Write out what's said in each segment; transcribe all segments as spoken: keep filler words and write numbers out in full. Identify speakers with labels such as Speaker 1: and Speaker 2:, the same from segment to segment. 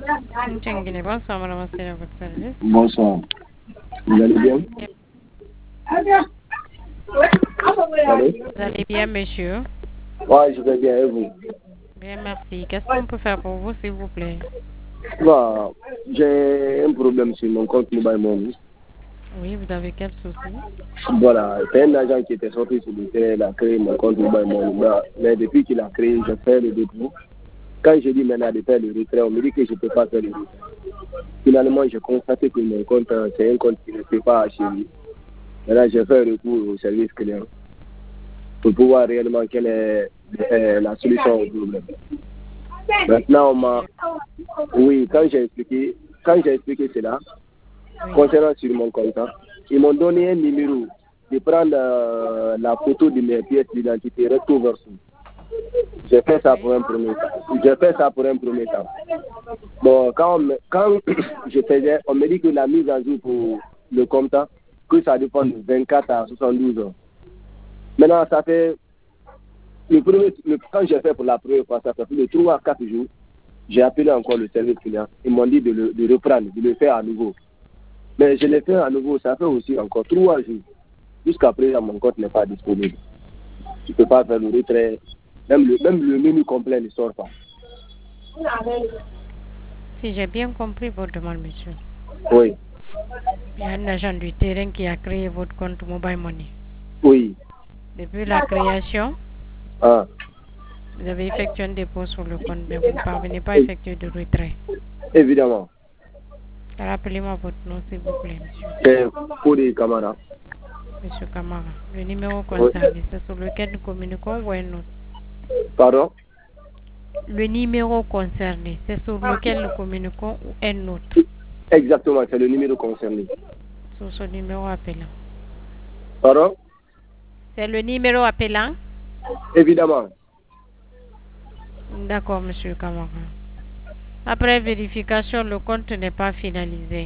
Speaker 1: Tchenguine, bonsoir, madame, c'est à votre service.
Speaker 2: Bonsoir. Vous allez bien? Allô?
Speaker 1: Vous allez bien, monsieur?
Speaker 2: Ouais, je vais bien, et vous?
Speaker 1: Bien, merci. Qu'est-ce qu'on peut faire pour vous, s'il vous plaît?
Speaker 2: Bah, j'ai un problème sur mon compte Mobile Money.
Speaker 1: Oui, vous avez quel souci?
Speaker 2: Voilà, c'est un agent qui était sorti sur le terrain, il a créé mon compte Mobile Money. Bah, mais depuis qu'il a créé, je fais le dépôt. Quand je dis maintenant de faire le retrait, on me dit que je ne peux pas faire le retrait. Finalement, j'ai constaté que mon compte, c'est un compte qui ne fait pas chez lui. Maintenant, j'ai fait recours au service client pour pouvoir réellement quelle est euh, la solution au problème. Maintenant, on m'a... Oui, quand j'ai expliqué, quand j'ai expliqué cela, oui. Concernant sur mon compte, ils m'ont donné un numéro de prendre euh, la photo de mes pièces d'identité recto verso. J'ai fait ça pour un premier temps. J'ai fait ça pour un premier temps. Bon, quand, on me, quand je faisais, on me dit que la mise à jour pour le compte, que ça dépend de vingt-quatre à soixante-douze heures. Maintenant, ça fait... Le premier, le, quand j'ai fait pour la première fois, ça fait plus de trois à quatre jours, j'ai appelé encore le service client. Ils m'ont dit de, le, de reprendre, de le faire à nouveau. Mais je l'ai fait à nouveau, ça fait aussi encore trois jours. Jusqu'à présent, mon compte n'est pas disponible. Je ne peux pas faire le retrait. Même le, même le menu complet ne sort pas.
Speaker 1: Si j'ai bien compris votre demande, monsieur.
Speaker 2: Oui.
Speaker 1: Il y a un agent du terrain qui a créé votre compte Mobile Money.
Speaker 2: Oui.
Speaker 1: Depuis la création,
Speaker 2: ah.
Speaker 1: vous avez effectué un dépôt sur le compte, mais vous ne parvenez pas à effectuer de retrait.
Speaker 2: Évidemment.
Speaker 1: Rappelez-moi votre nom, s'il vous plaît, monsieur.
Speaker 2: C'est Fodé Camara.
Speaker 1: Monsieur Camara, le numéro concerné, oui. C'est sur lequel nous communiquons ou un autre?
Speaker 2: Pardon?
Speaker 1: Le numéro concerné, c'est sur lequel nous communiquons ou un autre?
Speaker 2: Exactement, c'est le numéro concerné.
Speaker 1: Sur ce numéro appelant.
Speaker 2: Pardon?
Speaker 1: C'est le numéro appelant?
Speaker 2: Évidemment.
Speaker 1: D'accord, monsieur Camara. Après vérification, le compte n'est pas finalisé.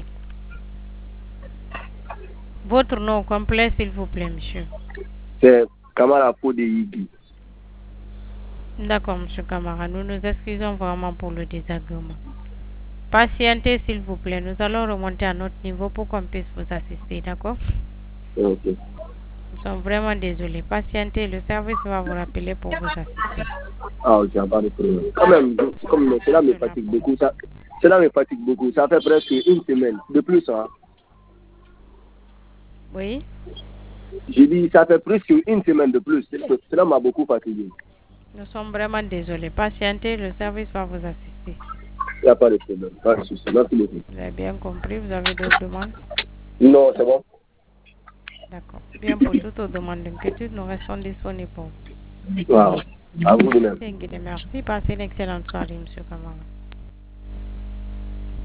Speaker 1: Votre nom complet, s'il vous plaît, monsieur.
Speaker 2: C'est Camara Fodé Yigi.
Speaker 1: D'accord, monsieur Camara. Nous nous excusons vraiment pour le désagrément. Patientez, s'il vous plaît. Nous allons remonter à notre niveau pour qu'on puisse vous assister, d'accord?
Speaker 2: Ok.
Speaker 1: Nous sommes vraiment désolés. Patientez, le service va vous rappeler pour vous assister.
Speaker 2: Ah, ok, pas de problème. Quand même, comme cela me fatigue beaucoup, ça, cela me fatigue beaucoup. Ça fait presque une semaine, de plus, hein.
Speaker 1: Oui?
Speaker 2: J'ai dit, ça fait presque une semaine de plus. Cela m'a beaucoup fatigué.
Speaker 1: Nous sommes vraiment désolés. Patientez, le service va vous assister.
Speaker 2: Il n'y a pas de problème. Pas de souci. Merci beaucoup.
Speaker 1: Vous avez bien compris. Vous avez d'autres demandes?
Speaker 2: Non, c'est bon.
Speaker 1: D'accord. Bien, pour toutes aux demandes d'inquiétude, nous restons disponibles pour vous.
Speaker 2: Wow. À vous de même.
Speaker 1: Merci. Passez une excellente soirée, monsieur Camara.